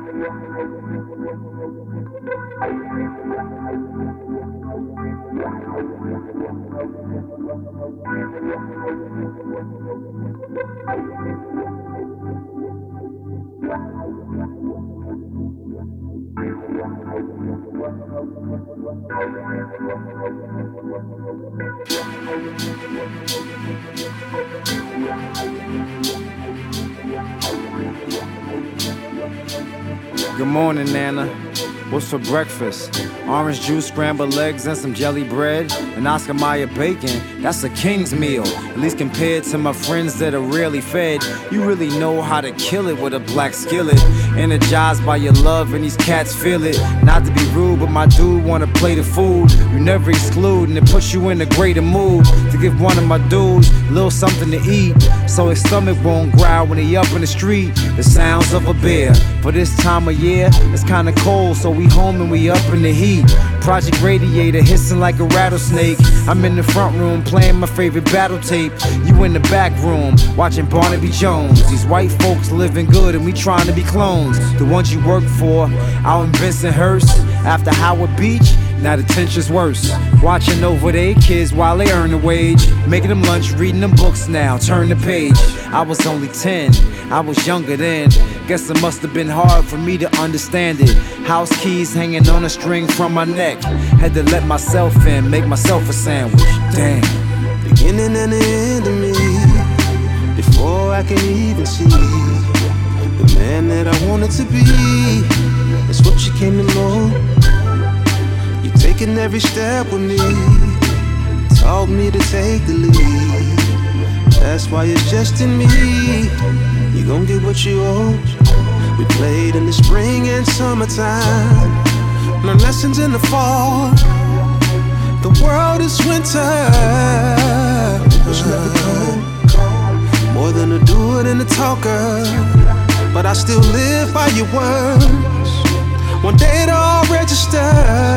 Good morning, Nana. What's for breakfast? Orange juice, scrambled eggs, and some jelly bread. And Oscar Mayer bacon, that's a king's meal. At least compared to my friends that are rarely fed. You really know how to kill it with a black skillet. Energized by your love and these cats feel it. Not to be rude, but my dude wanna play the food. You never exclude and it puts you in a greater mood. To give one of my dudes a little something to eat, so his stomach won't growl when he up in the street. The sounds of a bear. For this time of year, it's kinda cold, so we home and we up in the heat. Project Radiator hissing like a rattlesnake. I'm in the front room playing my favorite battle tape. You in the back room watching Barnaby Jones. These white folks living good and we trying to be clones. The ones you work for out in Bensonhurst after Howard Beach. Now the tension's worse. Watching over their kids while they earn a wage. Making them lunch, reading them books now, turn the page. I was only 10, I was younger then. Guess it must have been hard for me to understand it. House keys hanging on a string from my neck. Had to let myself in, make myself a sandwich. Damn. Beginning and the end of me. Before I can even see the man that I wanted to be. That's what you came to know. You taking every step with me. Taught me to take the lead. That's why it's just in me. You gon' get what you owe. We played in the spring and summertime. Learn lessons in the fall. The world is winter. It's never cold. More than a doer and a talker. But I still live by your words. One day it'll all register.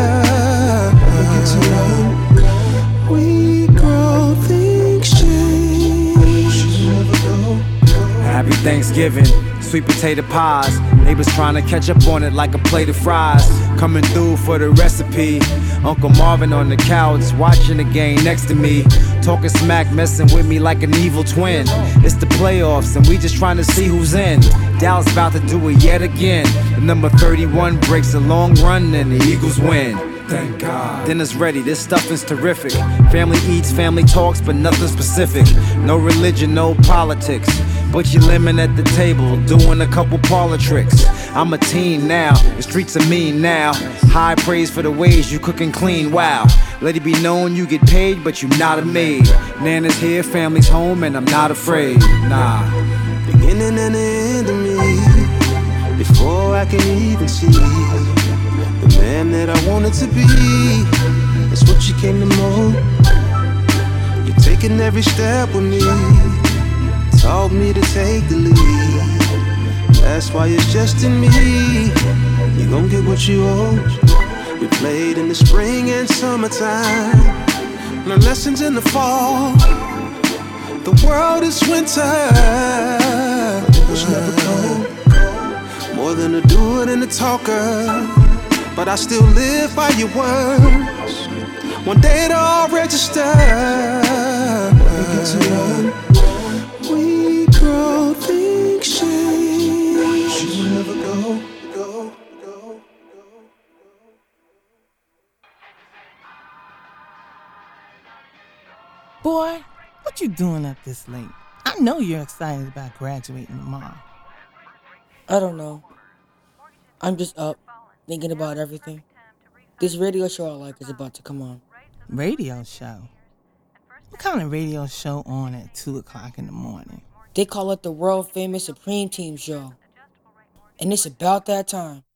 We grow, things change. Happy Thanksgiving. Sweet potato pies. Neighbors trying to catch up on it like a plate of fries. Coming through for the recipe. Uncle Marvin on the couch watching the game next to me. Talking smack, messing with me like an evil twin. It's the playoffs and we just trying to see who's in. Dallas about to do it yet again. The number 31 breaks a long run and the Eagles win. Thank God. Dinner's ready, this stuff is terrific. Family eats, family talks, but nothing specific. No religion, no politics. But you lemon at the table, doing a couple parlor tricks. I'm a teen now, the streets are mean now. High praise for the ways you cook and clean, wow. Let it be known you get paid, but you not a maid. Nana's here, family's home, and I'm not afraid, nah. Beginning and the end of me. Before I can even see the man that I wanted to be. That's what you came to know. You're taking every step with me. Taught me to take the lead. That's why it's just in me. You gon' get what you owe. We played in the spring and summertime. Learn lessons in the fall. The world is winter. It's never cold. More than a doer and a talker. But I still live by your words. One day it'll all register. We grow, things change. You never go. Boy, what you doing up this late? I know you're excited about graduating tomorrow. I don't know. I'm just up, thinking about everything. This radio show I like is about to come on. Radio show? What kind of radio show on at 2 o'clock in the morning? They call it the world famous Supreme Team show. And it's about that time.